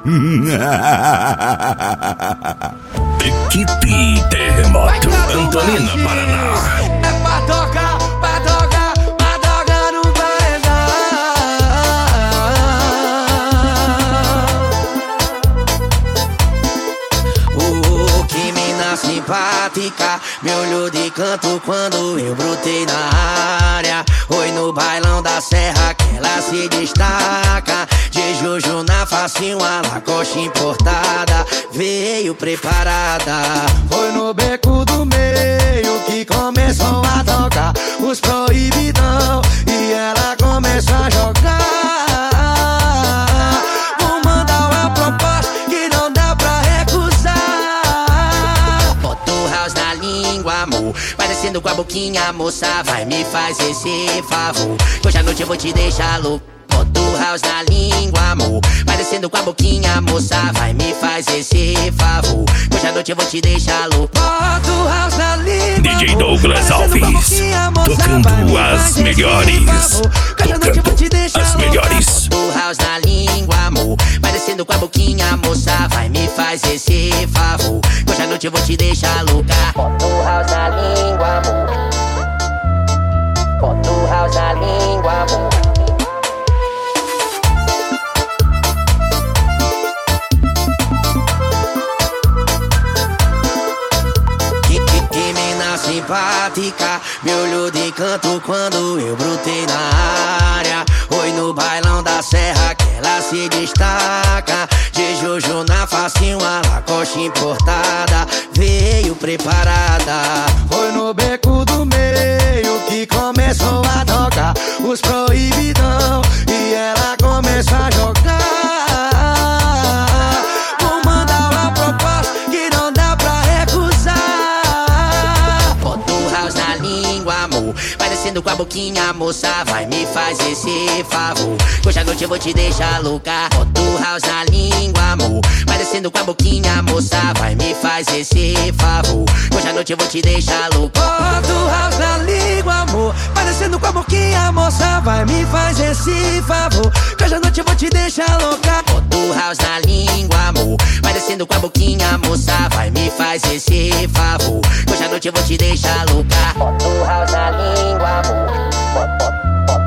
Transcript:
Equipe Terremoto, Antonina, Paraná. É pra tocar no paredão. Que mina simpática, me olhou de canto quando eu brotei na área. Oi, no bailão da serra que ela se destaca. De Juju na face, uma Lacoste importada, veio preparada. Foi no beco do meio que começou a tocar os proibidão e ela começou a jogar. Vou mandar uma proposta que não dá pra recusar. Bota o house na língua, amor, vai descendo com a boquinha, moça, vai me fazer esse favor. Hoje à noite eu vou te deixar louco. Bota o house na língua, amor, vai descendo com a boquinha, moça, vai me fazer esse favor. Hoje à noite eu vou te deixar louco. Bota o house na língua, DJ Douglas Alves, tocando as melhores. Tocando as melhores. Bota o house na língua, amor, vai descendo com a boquinha, moça, vai me fazer esse favor. Hoje à noite eu vou te deixar louca. Bota o house na língua, amor. Bota o house na língua, amor. Simpática, me olhou de canto quando eu brotei na área. Oi, no bailão da serra que ela se destaca. De Juju na face, uma Lacoste importada, veio preparada. Foi no beco do meio que começou a tocar os proibidão e ela começou a jogar. Vou mandar uma proposta que não dá pra recusar. Na língua, amor, vai descendo com a boquinha, moça, vai me fazer esse favor. Hoje à noite eu vou te deixar louca. Bota o house na língua, amor, vai descendo com a boquinha, moça, vai me fazer esse favor. Hoje à noite eu vou te deixar louca. Bota o house na língua, amor, vai descendo com a boquinha, moça, vai me fazer esse favor. Hoje à noite eu vou te deixar louca. Bota o house na língua, amor, vai descendo com a boquinha, moça, vai me fazer esse favor. Hoje à noite eu vou te deixar louca. Bota o house na língua, amor.